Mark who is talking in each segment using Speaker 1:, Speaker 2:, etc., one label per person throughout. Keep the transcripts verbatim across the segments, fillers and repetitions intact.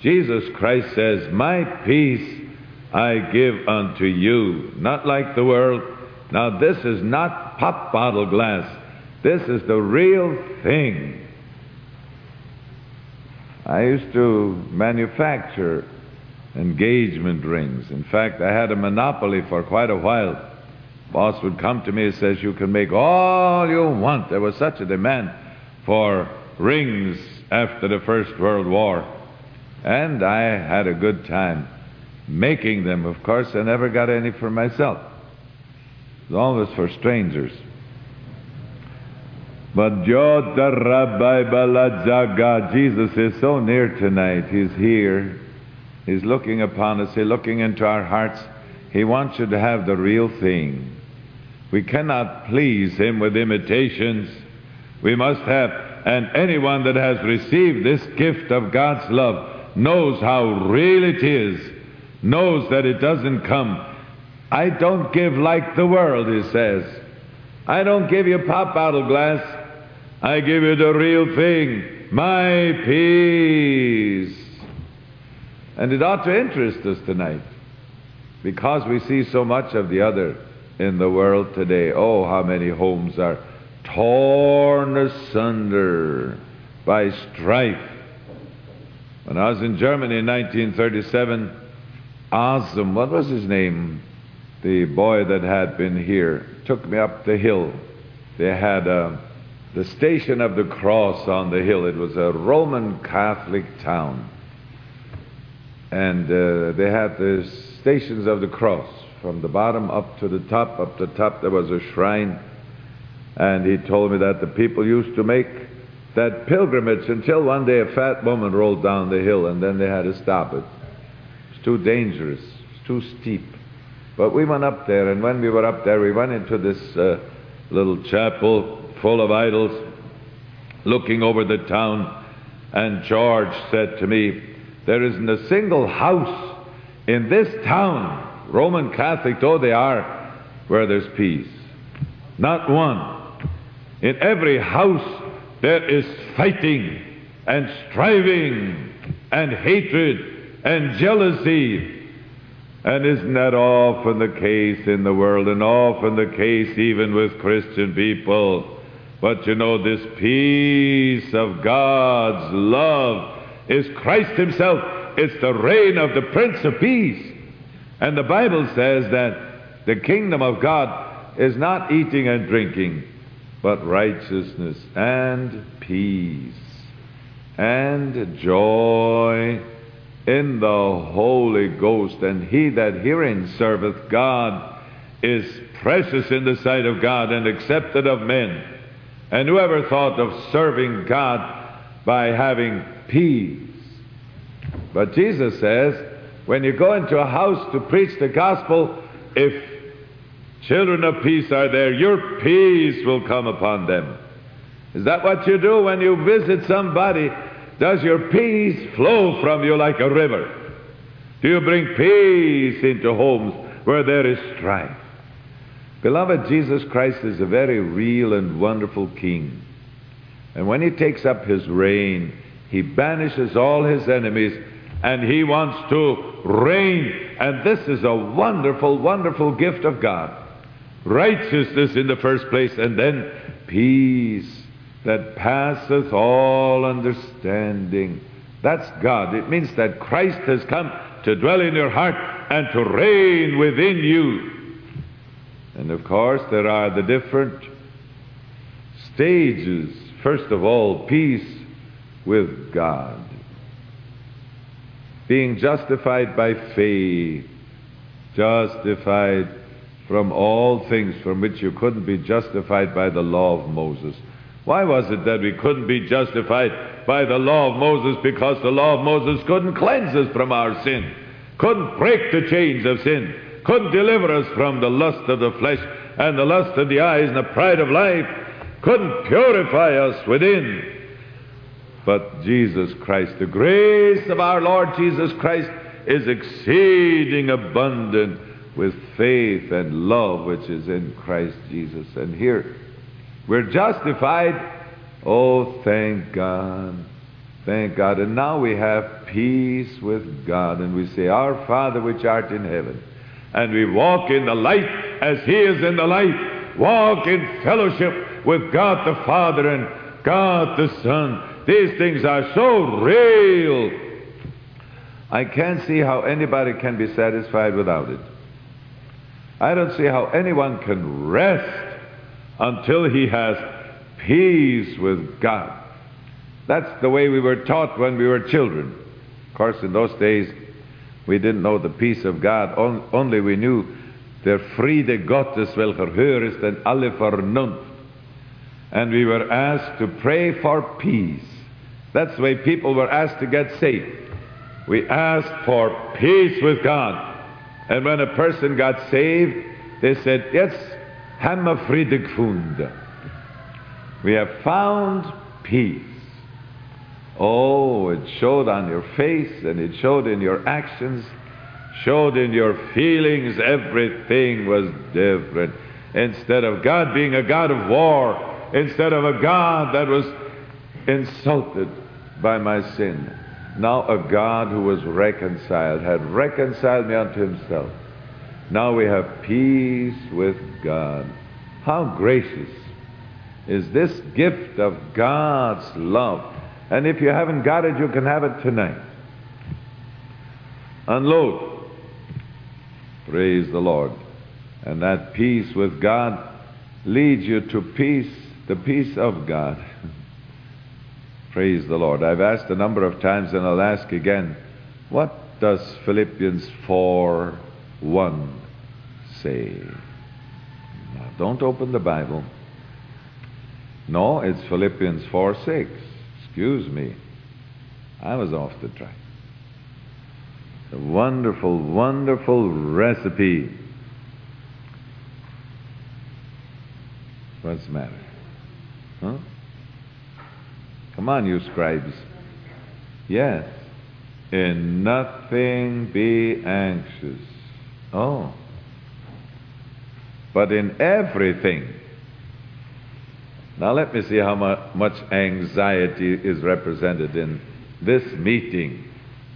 Speaker 1: Jesus Christ says, my peace I give unto you, not like the world. Now this is not pop bottle glass. This is the real thing. I used to manufacture engagement rings. In fact, I had a monopoly for quite a while. Boss would come to me and says, you can make all you want. There was such a demand for rings after the First World War. And I had a good time making them. Of course, I never got any for myself. It was always for strangers. But Jota Rabbi Balajaga, Jesus is so near tonight. He's here. He's looking upon us. He's looking into our hearts. He wants you to have the real thing. We cannot please Him with imitations. We must have, and anyone that has received this gift of God's love knows how real it is, knows that it doesn't come. I don't give like the world, He says. I don't give you pop bottle glass. I give you the real thing, my peace. And it ought to interest us tonight, because we see so much of the other in the world today. Oh, how many homes are torn asunder by strife. When I was in Germany in nineteen thirty-seven, Osm, what was his name? The boy that had been here, took me up the hill. They had uh, the Station of the Cross on the hill. It was a Roman Catholic town. And uh, they had the Stations of the Cross. From the bottom up to the top, up the top there was a shrine. And he told me that the people used to make that pilgrimage until one day a fat woman rolled down the hill, and then they had to stop it. It's too dangerous. It's too steep. But we went up there, and when we were up there, we went into this uh, little chapel full of idols, looking over the town, and George said to me, there isn't a single house in this town, Roman Catholic though they are, where there's peace. Not one. In every house there is fighting and striving and hatred and jealousy. And isn't that often the case in the world, and often the case even with Christian people? But you know, this peace of God's love is Christ Himself. It's the reign of the Prince of Peace. And the Bible says that the kingdom of God is not eating and drinking, but righteousness and peace and joy in the Holy Ghost. And he that herein serveth God is precious in the sight of God and accepted of men. And whoever thought of serving God by having peace? But Jesus says, when you go into a house to preach the gospel, if children of peace are there, your peace will come upon them. Is that what you do when you visit somebody? Does your peace flow from you like a river? Do you bring peace into homes where there is strife? Beloved, Jesus Christ is a very real and wonderful King. And when He takes up His reign, He banishes all His enemies, and He wants to reign. And this is a wonderful, wonderful gift of God. Righteousness in the first place, and then peace that passeth all understanding. That's God. It means that Christ has come to dwell in your heart and to reign within you. And of course, there are the different stages. First of all, peace with God. Being justified by faith. Justified from all things from which you couldn't be justified by the law of Moses. Why was it that we couldn't be justified by the law of Moses? Because the law of Moses couldn't cleanse us from our sin, couldn't break the chains of sin, couldn't deliver us from the lust of the flesh and the lust of the eyes and the pride of life, couldn't purify us within. But Jesus Christ, the grace of our Lord Jesus Christ is exceeding abundant with faith and love which is in Christ Jesus. And here we're justified. Oh, thank God. Thank God. And now we have peace with God. And we say, Our Father which art in heaven. And we walk in the light as He is in the light. Walk in fellowship with God the Father and God the Son. These things are so real. I can't see how anybody can be satisfied without it. I don't see how anyone can rest until he has peace with God. That's the way we were taught when we were children. Of course, in those days, we didn't know the peace of God. Only we knew der Friede Gottes, welcher höher ist denn alle Vernunft. And we were asked to pray for peace. That's the way people were asked to get saved. We asked for peace with God. And when a person got saved, they said, Jetzt haben wir Friede gefunden. We have found peace. Oh, it showed on your face, and it showed in your actions, showed in your feelings. Everything was different. Instead of God being a God of war, instead of a God that was insulted by my sin, now a God who was reconciled, had reconciled me unto Himself. Now we have peace with God. How gracious is this gift of God's love. And if you haven't got it, you can have it tonight. Unload. Praise the Lord. And that peace with God leads you to peace, the peace of God. Praise the Lord. I've asked a number of times, and I'll ask again, what does Philippians four one say? Now, don't open the Bible. No, it's Philippians four six. Excuse me. I was off the track. A wonderful, wonderful recipe. What's the matter? Huh? Come on, you scribes. Yes. In nothing be anxious. Oh. But in everything. Now let me see how mu- much anxiety is represented in this meeting.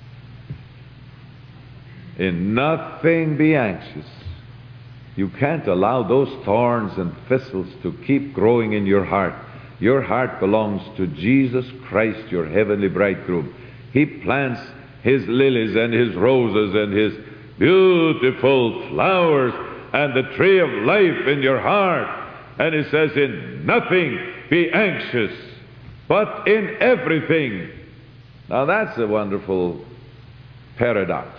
Speaker 1: In nothing be anxious. You can't allow those thorns and thistles to keep growing in your heart. Your heart belongs to Jesus Christ, your heavenly bridegroom. He plants His lilies and His roses and His beautiful flowers and the tree of life in your heart. And He says, in nothing be anxious, but in everything. Now that's a wonderful paradox.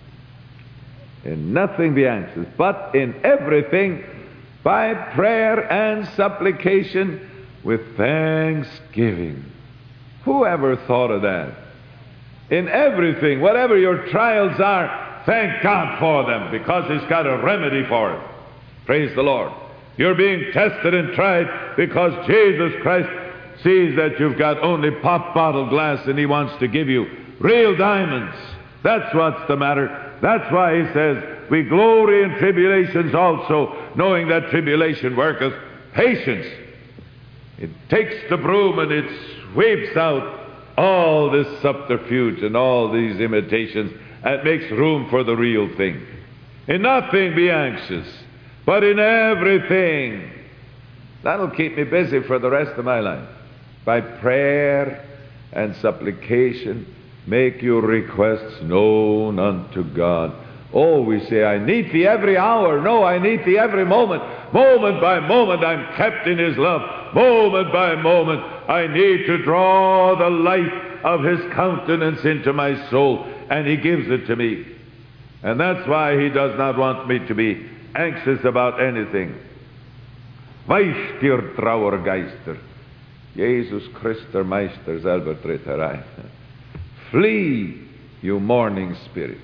Speaker 1: In nothing be anxious, but in everything by prayer and supplication with thanksgiving. Who ever thought of that? In everything, whatever your trials are, thank God for them, because He's got a remedy for it. Praise the Lord. You're being tested and tried because Jesus Christ sees that you've got only pop bottle glass, and He wants to give you real diamonds. That's what's the matter. That's why He says, we glory in tribulations also, knowing that tribulation worketh patience. It takes the broom and it sweeps out all this subterfuge and all these imitations and makes room for the real thing. In nothing be anxious, but in everything. That'll keep me busy for the rest of my life. By prayer and supplication, make your requests known unto God. Oh, we say, I need Thee every hour. No, I need Thee every moment. Moment by moment, I'm kept in His love. Moment by moment, I need to draw the light of His countenance into my soul, and He gives it to me. And that's why He does not want me to be anxious about anything. Weicht ihr Trauergeister. Jesus Christ, der Meister, selber tritt herein. Flee, you mourning spirits.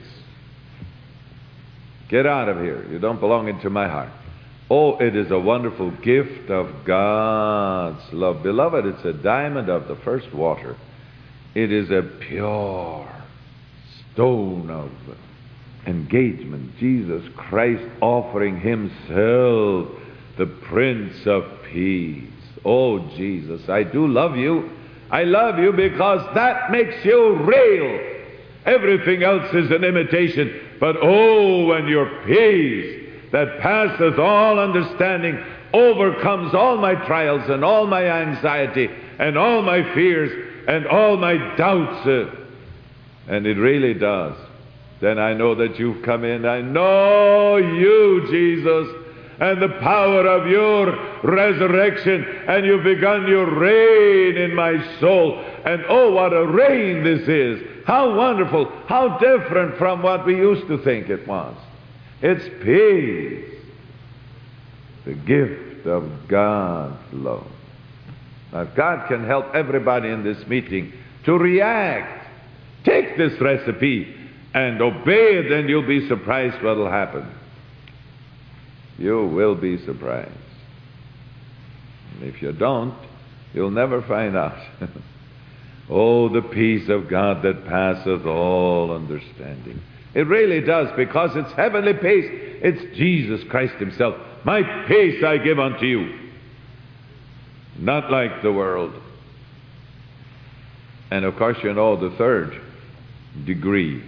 Speaker 1: Get out of here. You don't belong into my heart. Oh, it is a wonderful gift of God's love. Beloved, it's a diamond of the first water. It is a pure stone of engagement. Jesus Christ offering Himself, the Prince of Peace. Oh, Jesus, I do love you. I love you because that makes you real. Everything else is an imitation. But oh, when your peace that passeth all understanding overcomes all my trials and all my anxiety and all my fears and all my doubts, uh, and it really does, then I know that you've come in. I know you, Jesus, and the power of your resurrection, and you've begun your reign in my soul. And oh, what a reign this is. How wonderful, how different from what we used to think it was. It's peace, the gift of God's love. Now, if God can help everybody in this meeting to react, take this recipe and obey it, then you'll be surprised what will happen. You will be surprised. And if you don't, you'll never find out. Oh, the peace of God that passeth all understanding. It really does, because it's heavenly peace. It's Jesus Christ himself. My peace I give unto you. Not like the world. And of course, you know the third degree.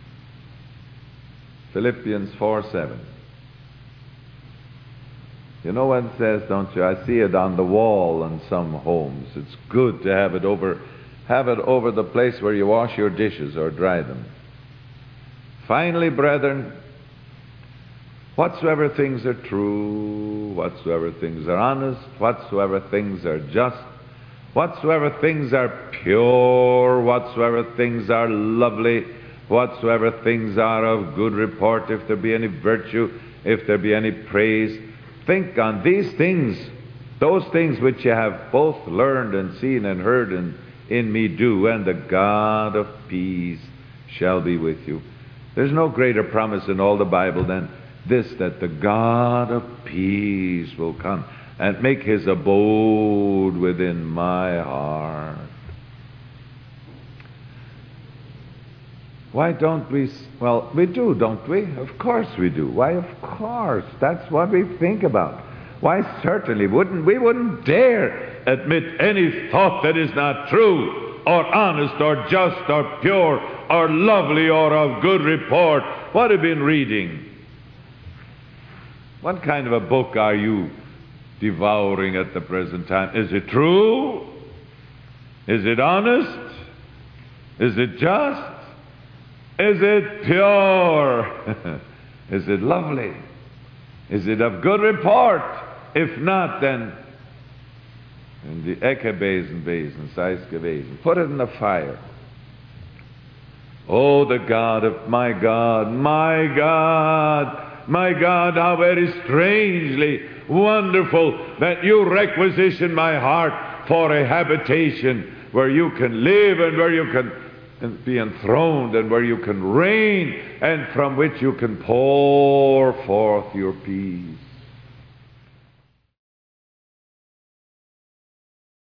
Speaker 1: Philippians four seven. You know what it says, don't you? I see it on the wall in some homes. It's good to have it over, have it over the place where you wash your dishes or dry them. Finally, brethren, whatsoever things are true, whatsoever things are honest, whatsoever things are just, whatsoever things are pure, whatsoever things are lovely, whatsoever things are of good report, if there be any virtue, if there be any praise, think on these things, those things which you have both learned and seen and heard in, in me do, and the God of peace shall be with you. There's no greater promise in all the Bible than this, that the God of peace will come and make his abode within my heart. Why don't we? Well, we do, don't we? Of course we do. Why, of course. That's what we think about. Why, certainly wouldn't we wouldn't dare admit any thought that is not true, or honest, or just, or pure, or lovely, or of good report. What have you been reading? What kind of a book are you devouring at the present time? Is it true? Is it honest? Is it just? Is it pure? Is it lovely? Is it of good report? If not, then in the ekebesen besen, seis gewesen. Put it in the fire. Oh, the God of my God, my God, my God, how very strangely wonderful that you requisition my heart for a habitation where you can live and where you can and be enthroned, and where you can reign, and from which you can pour forth your peace.